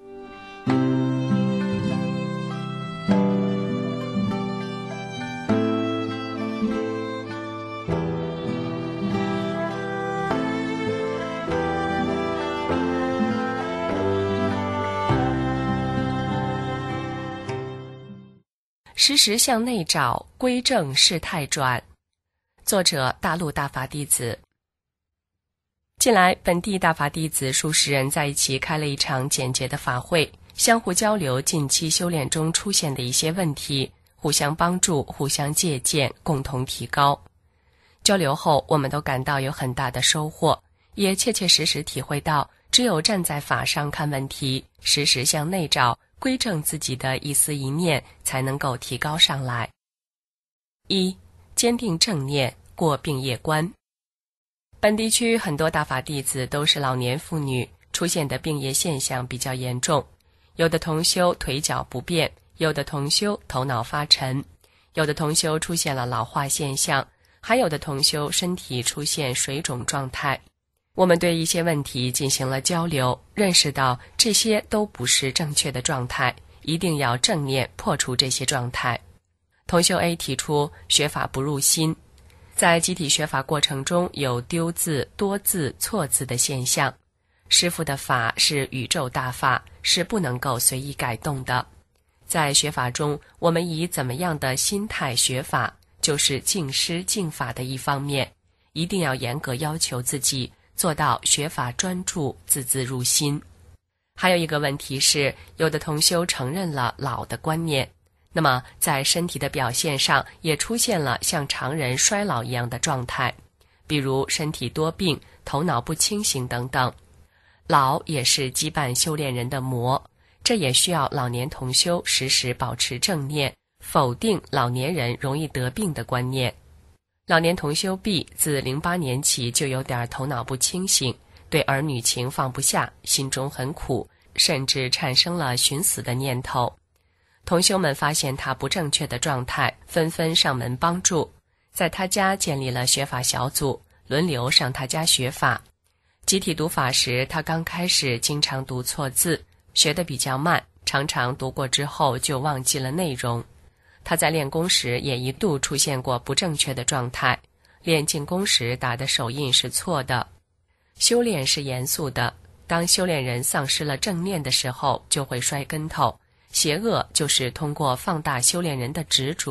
时时向内找，归正事态转。作者大陆大法弟子。近来本地大法弟子数十人在一起开了一场简洁的法会，相互交流近期修炼中出现的一些问题，互相帮助，互相借鉴，共同提高。交流后我们都感到有很大的收获，也切切实实体会到，只有站在法上看问题，时时向内找，归正自己的一思一念，才能够提高上来。1. 坚定正念，过病业关。本地区很多大法弟子都是老年妇女，出现的病业现象比较严重，有的同修腿脚不便，有的同修头脑发沉，有的同修出现了老化现象，还有的同修身体出现水肿状态。我们对一些问题进行了交流，认识到这些都不是正确的状态，一定要正念破除这些状态。同修 A 提出学法不入心，在集体学法过程中有丢字、多字、错字的现象。师父的法是宇宙大法，是不能够随意改动的。在学法中，我们以怎么样的心态学法，就是敬师敬法的一方面，一定要严格要求自己，做到学法专注，字字入心。还有一个问题是，有的同修承认了老的观念，那么在身体的表现上也出现了像常人衰老一样的状态，比如身体多病、头脑不清醒等等。老也是羁绊修炼人的魔，这也需要老年同修时时保持正念，否定老年人容易得病的观念。老年同修 B 自08年起就有点头脑不清醒，对儿女情放不下，心中很苦，甚至产生了寻死的念头。同修们发现他不正确的状态，纷纷上门帮助，在他家建立了学法小组，轮流上他家学法。集体读法时，他刚开始经常读错字，学得比较慢，常常读过之后就忘记了内容。他在练功时也一度出现过不正确的状态，练静功时打的手印是错的。修炼是严肃的，当修炼人丧失了正念的时候，就会摔跟头。邪恶就是通过放大修炼人的执着，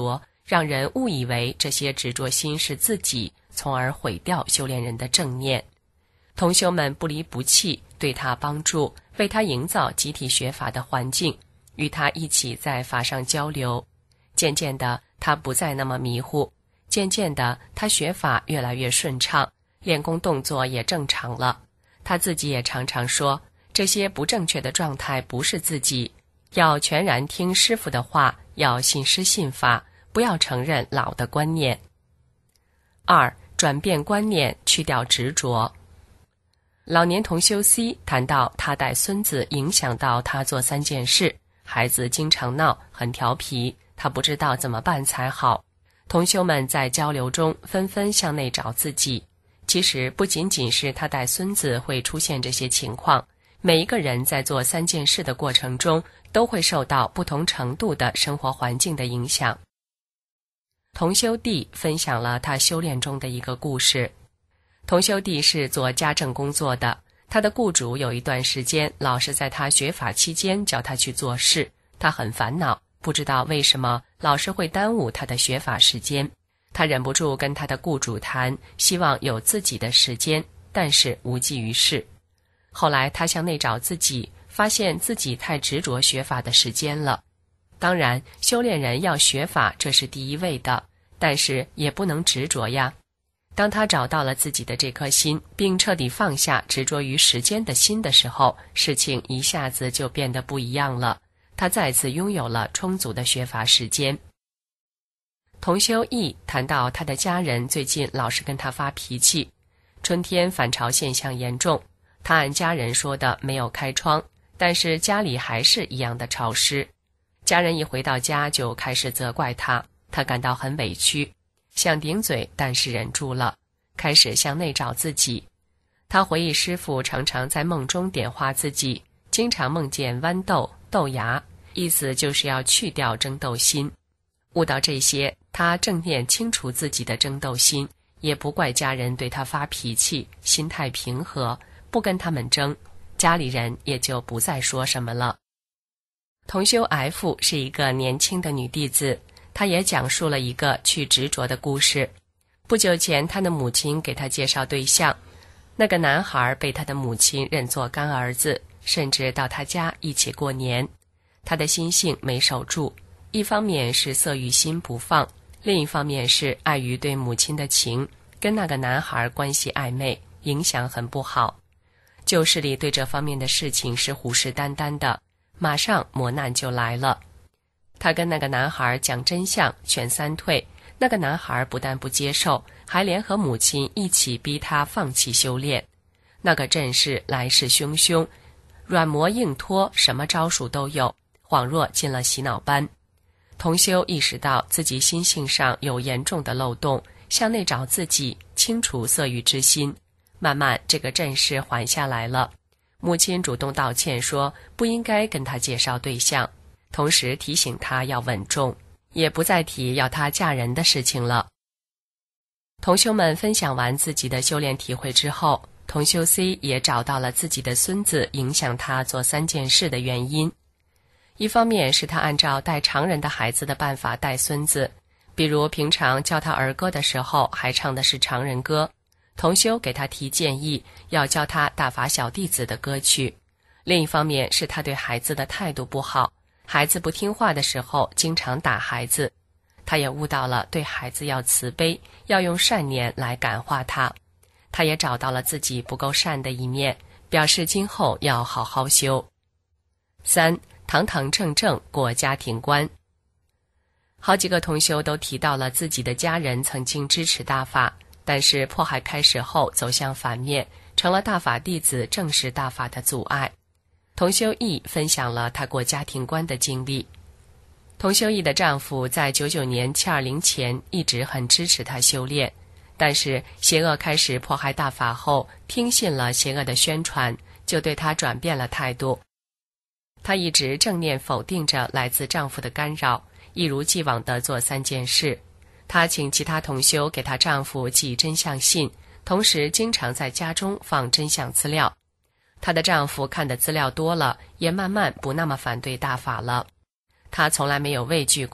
让人误以为这些执着心是自己，从而毁掉修炼人的正念。同修们不离不弃，对他帮助，为他营造集体学法的环境，与他一起在法上交流。渐渐的，他不再那么迷糊，渐渐的，他学法越来越顺畅，练功动作也正常了。他自己也常常说，这些不正确的状态不是自己，要全然听师父的话，要信师信法，不要承认老的观念。2. 转变观念，去掉执着。老年同修 C 谈到他带孙子影响到他做3件事，孩子经常闹，很调皮，他不知道怎么办才好。同修们在交流中纷纷向内找自己。其实不仅仅是他带孙子会出现这些情况，每一个人在做3件事的过程中都会受到不同程度的生活环境的影响。同修弟分享了他修炼中的一个故事。同修弟是做家政工作的，他的雇主有一段时间老是在他学法期间叫他去做事，他很烦恼，不知道为什么老是会耽误他的学法时间。他忍不住跟他的雇主谈，希望有自己的时间，但是无济于事。后来他向内找自己，发现自己太执着学法的时间了。当然，修炼人要学法，这是第一位的，但是也不能执着呀。当他找到了自己的这颗心，并彻底放下执着于时间的心的时候，事情一下子就变得不一样了。他再次拥有了充足的学法时间。同修 E 谈到他的家人最近老是跟他发脾气，春天反潮现象严重，他按家人说的没有开窗，但是家里还是一样的潮湿。家人一回到家就开始责怪他，他感到很委屈，想顶嘴，但是忍住了，开始向内找自己。他回忆师父常常在梦中点化自己，经常梦见豌豆、豆芽，意思就是要去掉争斗心。悟到这些，他正念清除自己的争斗心，也不怪家人对他发脾气，心态平和，不跟他们争，家里人也就不再说什么了。同修 F 是一个年轻的女弟子，她也讲述了一个去执着的故事。不久前，她的母亲给她介绍对象，那个男孩被她的母亲认作干儿子，甚至到她家一起过年。她的心性没守住，一方面是色欲心不放，另一方面是碍于对母亲的情，跟那个男孩关系暧昧，影响很不好。旧势力对这方面的事情是虎视眈眈的，马上磨难就来了。他跟那个男孩讲真相，劝3退，那个男孩不但不接受，还联合母亲一起逼他放弃修炼。那个阵势来势汹汹，软磨硬拖，什么招数都有，恍若进了洗脑班。同修意识到自己心性上有严重的漏洞，向内找自己，清除色欲之心。慢慢这个阵势缓下来了，母亲主动道歉说不应该跟他介绍对象，同时提醒他要稳重，也不再提要他嫁人的事情了。同修们分享完自己的修炼体会之后，同修 C 也找到了自己的孙子影响他做3件事的原因。一方面是他按照带常人的孩子的办法带孙子，比如平常教他儿歌的时候还唱的是常人歌，同修给他提建议要教他大法小弟子的歌曲。另一方面是他对孩子的态度不好，孩子不听话的时候经常打孩子。他也悟到了对孩子要慈悲，要用善念来感化他。他也找到了自己不够善的一面，表示今后要好好修。3. 堂堂正正过家庭观。好几个同修都提到了自己的家人曾经支持大法，但是迫害开始后走向反面，成了大法弟子正视大法的阻碍。同修 E 分享了他过家庭观的经历。同修 E 的丈夫在99年720前一直很支持他修炼，但是邪恶开始迫害大法后，听信了邪恶的宣传，就对他转变了态度。她一直正念否定着来自丈夫的干扰，一如既往地做3件事。她请其他同修给她丈夫寄真相信，同时经常在家中放真相资料。她的丈夫看的资料多了，也慢慢不那么反对大法了。她从来没有畏惧过，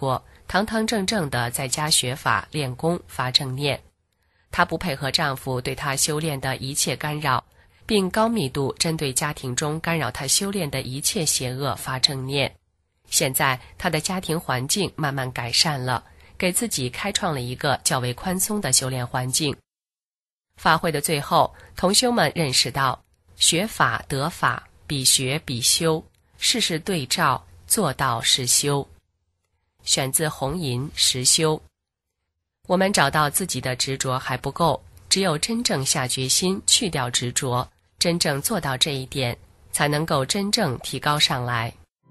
堂堂正正地在家学法练功发正念。她不配合丈夫对她修炼的一切干扰，并高密度针对家庭中干扰她修炼的一切邪恶发正念。现在她的家庭环境慢慢改善了，给自己开创了一个较为宽松的修炼环境。法会的最后，同修们认识到，学法得法，比学比修，事事对照，做到是修。选自红银实修。我们找到自己的执着还不够，只有真正下决心去掉执着，真正做到这一点，才能够真正提高上来。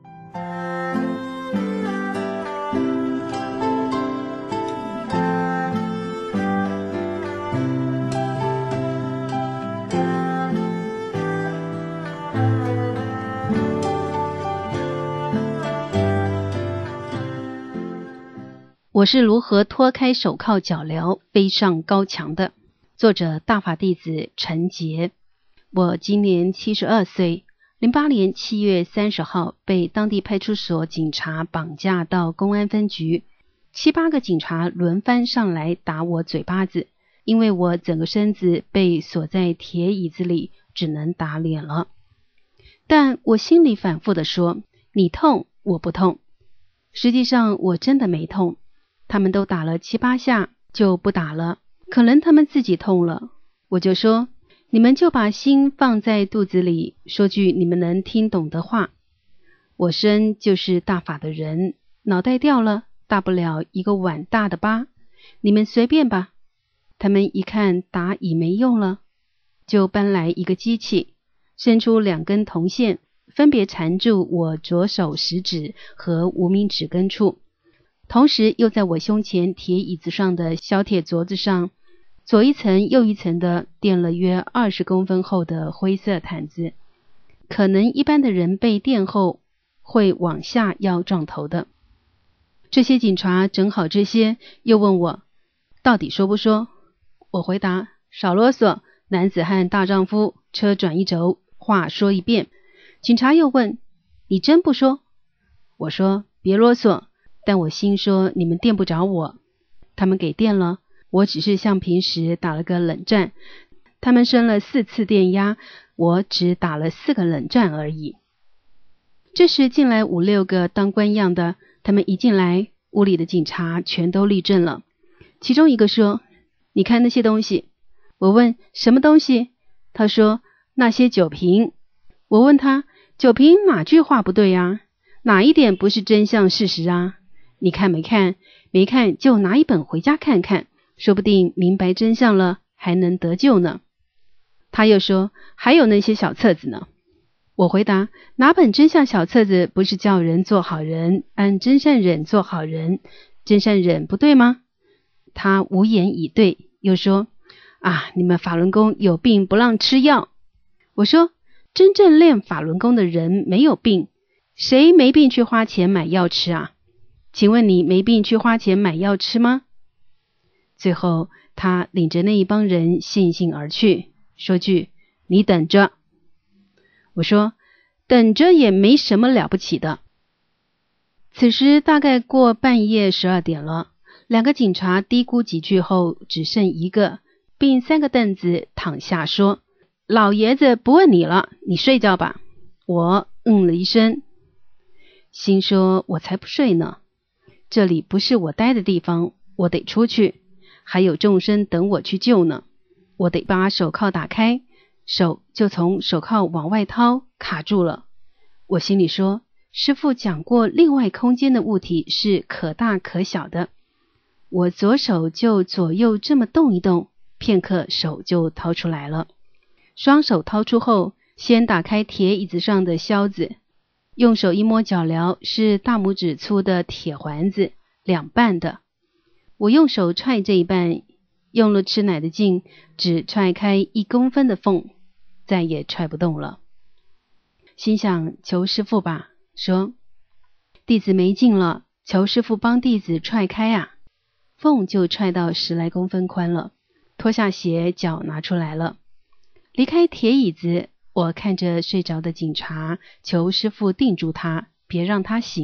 我是如何脱开手铐脚镣飞上高墙的？作者大法弟子陈杰。我今年72岁，08年7月30号被当地派出所警察绑架到公安分局，7、8个警察轮番上来打我嘴巴子，因为我整个身子被锁在铁椅子里，只能打脸了。但我心里反复地说，你痛我不痛。实际上我真的没痛，他们都打了7、8下就不打了，可能他们自己痛了。我就说，你们就把心放在肚子里，说句你们能听懂的话。我生就是大法的人，脑袋掉了，大不了一个碗大的疤，你们随便吧。他们一看打已没用了，就搬来一个机器，伸出2根铜线，分别缠住我左手食指和无名指根处，同时又在我胸前铁椅子上的小铁镯子上左一层右一层的垫了约20公分厚的灰色毯子，可能一般的人被垫后会往下要撞头的。这些警察整好这些，又问我到底说不说。我回答，少啰嗦，男子汉大丈夫，车转一轴，话说一遍。警察又问，你真不说？我说，别啰嗦，但我心说你们电不着我。他们给电了，我只是像平时打了个冷战，他们升了4次电压，我只打了4个冷战而已。这时进来5、6个当官样的，他们一进来，屋里的警察全都立正了。其中一个说，你看那些东西。我问，什么东西？他说，那些酒瓶。我问他，酒瓶哪句话不对啊？哪一点不是真相事实啊？你看没看？没看就拿一本回家看看，说不定明白真相了，还能得救呢。他又说，还有那些小册子呢。我回答，哪本真相小册子不是叫人做好人，按真善忍做好人，真善忍不对吗？他无言以对，又说，啊，你们法轮功有病不让吃药。我说，真正练法轮功的人没有病，谁没病去花钱买药吃啊？请问你没病去花钱买药吃吗？最后他领着那一帮人悻悻而去，说句，你等着。我说，等着也没什么了不起的。此时大概过半夜12点了，2个警察嘀咕几句后只剩一个，并3个凳子躺下说，老爷子不问你了，你睡觉吧。我了一声，心说我才不睡呢，这里不是我待的地方，我得出去，还有众生等我去救呢。我得把手铐打开，手就从手铐往外掏，卡住了。我心里说，师父讲过另外空间的物体是可大可小的。我左手就左右这么动一动，片刻手就掏出来了。双手掏出后，先打开铁椅子上的销子，用手一摸脚镣，是大拇指粗的铁环子，2半的。我用手踹这一半，用了吃奶的劲，只踹开1公分的缝，再也踹不动了。心想求师父吧，说弟子没劲了，求师父帮弟子踹开啊。缝就踹到10来公分宽了，脱下鞋，脚拿出来了。离开铁椅子，我看着睡着的警察，求师父定住他，别让他醒，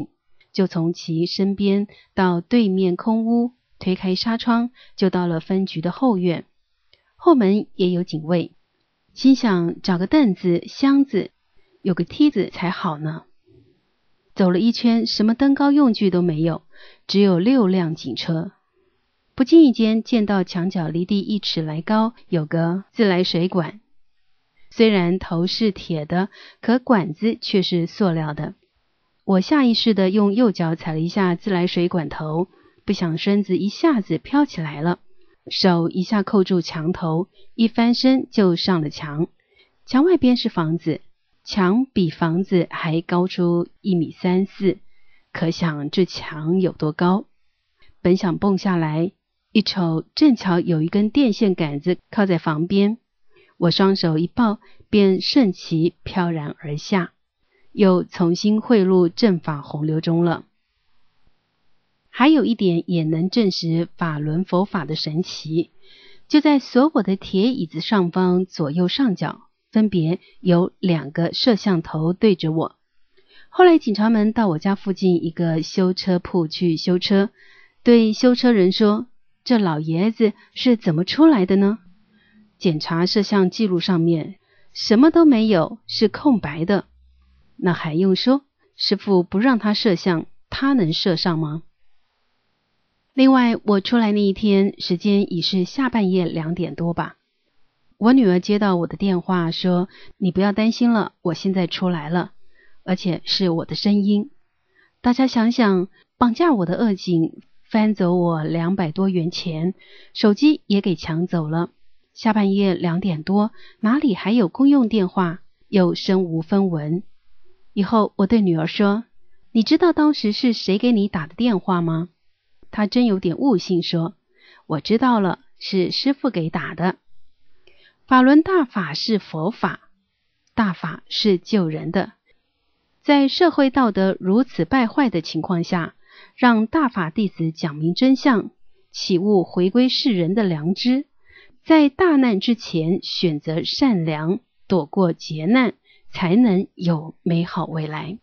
就从其身边到对面空屋，推开纱窗，就到了分局的后院。后门也有警卫，心想找个凳子、箱子，有个梯子才好呢。走了一圈，什么登高用具都没有，只有6辆警车。不经意间见到墙角离地1尺来高，有个自来水管，虽然头是铁的，可管子却是塑料的。我下意识地用右脚踩了一下自来水管头，不想身子一下子飘起来了，手一下扣住墙头，一翻身就上了墙。墙外边是房子，墙比房子还高出1.3、4米，可想这墙有多高。本想蹦下来，一瞅正巧有一根电线杆子靠在房边，我双手一抱，便顺其飘然而下，又重新汇入正法洪流中了。还有一点也能证实法轮佛法的神奇，就在所有的铁椅子上方左右上角分别有2个摄像头对着我。后来警察们到我家附近一个修车铺去修车，对修车人说，这老爷子是怎么出来的呢？检查摄像记录上面什么都没有，是空白的。那还用说，师父不让他摄像，他能摄上吗？另外，我出来那一天时间已是下半夜2点多吧。我女儿接到我的电话说，你不要担心了，我现在出来了，而且是我的声音。大家想想，绑架我的恶警翻走我200多元钱，手机也给抢走了。下半夜2点多，哪里还有公用电话，又身无分文。以后我对女儿说，你知道当时是谁给你打的电话吗？她真有点悟性说，我知道了，是师父给打的。法轮大法是佛法，大法是救人的。在社会道德如此败坏的情况下，让大法弟子讲明真相，启悟回归世人的良知，在大难之前选择善良，躲过劫难，才能有美好未来。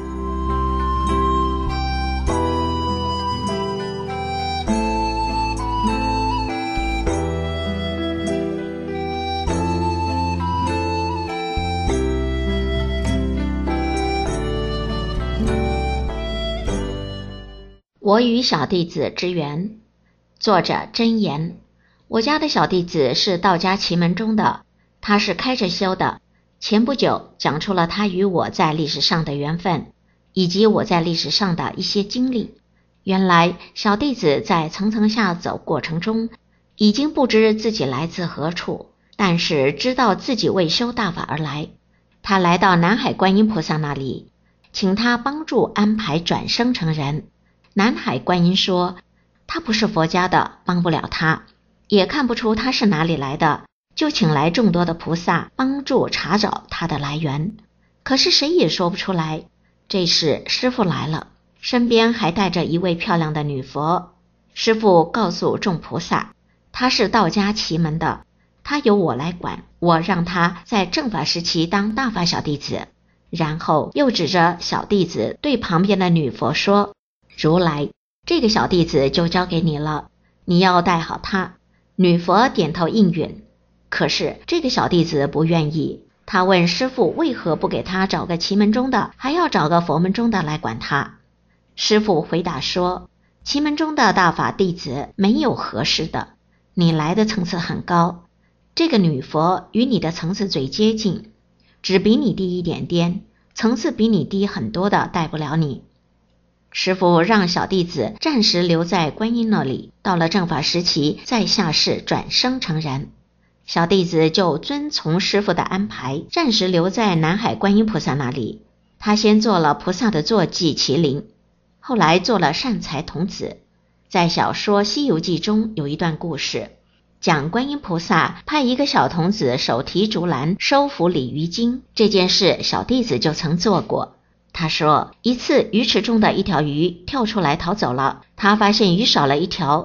我与小弟子之缘，作者真言。我家的小弟子是道家奇门中的，他是开着修的。前不久讲出了他与我在历史上的缘分，以及我在历史上的一些经历。原来小弟子在层层下走过程中，已经不知自己来自何处，但是知道自己为修大法而来。他来到南海观音菩萨那里，请他帮助安排转生成人。南海观音说，他不是佛家的，帮不了他，也看不出他是哪里来的，就请来众多的菩萨帮助查找他的来源。可是谁也说不出来。这时师父来了，身边还带着一位漂亮的女佛。师父告诉众菩萨，他是道家奇门的，他由我来管，我让他在正法时期当大法小弟子。然后又指着小弟子对旁边的女佛说，如来，这个小弟子就交给你了，你要带好他。女佛点头应允。可是这个小弟子不愿意，他问师父为何不给他找个奇门中的，还要找个佛门中的来管他。师父回答说，奇门中的大法弟子没有合适的，你来的层次很高，这个女佛与你的层次最接近，只比你低一点点，层次比你低很多的带不了你。师父让小弟子暂时留在观音那里，到了正法时期再下世转生成人。小弟子就遵从师父的安排，暂时留在南海观音菩萨那里。他先做了菩萨的坐骑麒麟，后来做了善财童子。在小说《西游记》中有一段故事，讲观音菩萨派一个小童子手提竹篮收服鲤鱼精，这件事小弟子就曾做过。他说，一次鱼池中的一条鱼跳出来逃走了，他发现鱼少了一条，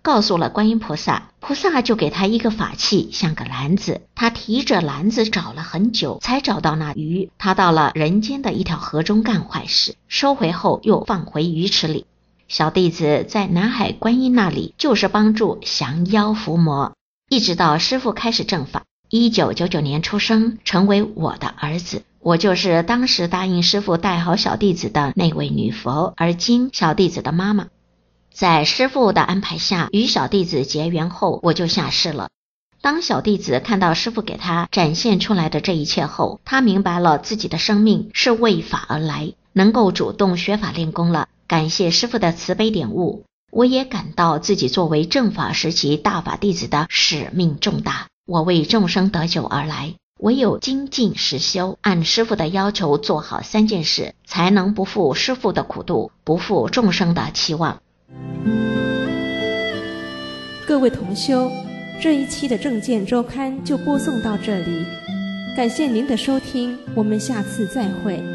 告诉了观音菩萨，菩萨就给他一个法器，像个篮子。他提着篮子找了很久，才找到那鱼。他到了人间的一条河中干坏事，收回后又放回鱼池里。小弟子在南海观音那里就是帮助降妖伏魔，一直到师父开始正法。1999年出生，成为我的儿子。我就是当时答应师父带好小弟子的那位女佛，而今小弟子的妈妈。在师父的安排下，与小弟子结缘后，我就下世了。当小弟子看到师父给他展现出来的这一切后，他明白了自己的生命是为法而来，能够主动学法练功了。感谢师父的慈悲点悟，我也感到自己作为正法时期大法弟子的使命重大。我为众生得救而来，唯有精进实修，按师父的要求做好3件事，才能不负师父的苦度，不负众生的期望。 各位同修，这一期的正见周刊就播送到这里，感谢您的收听，我们下次再会。